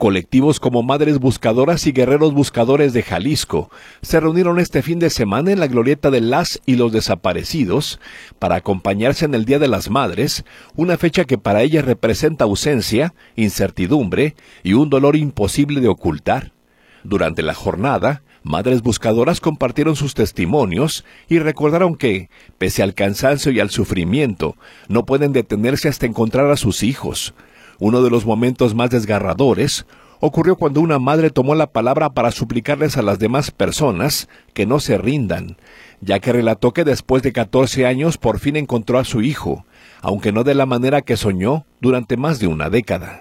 Colectivos como Madres Buscadoras y Guerreros Buscadores de Jalisco se reunieron este fin de semana en la glorieta de las y los desaparecidos para acompañarse en el Día de las Madres, una fecha que para ellas representa ausencia, incertidumbre y un dolor imposible de ocultar. Durante la jornada, Madres Buscadoras compartieron sus testimonios y recordaron que, pese al cansancio y al sufrimiento, no pueden detenerse hasta encontrar a sus hijos. Uno de los momentos más desgarradores ocurrió cuando una madre tomó la palabra para suplicarles a las demás personas que no se rindan, ya que relató que después de 14 años por fin encontró a su hijo, aunque no de la manera que soñó durante más de una década.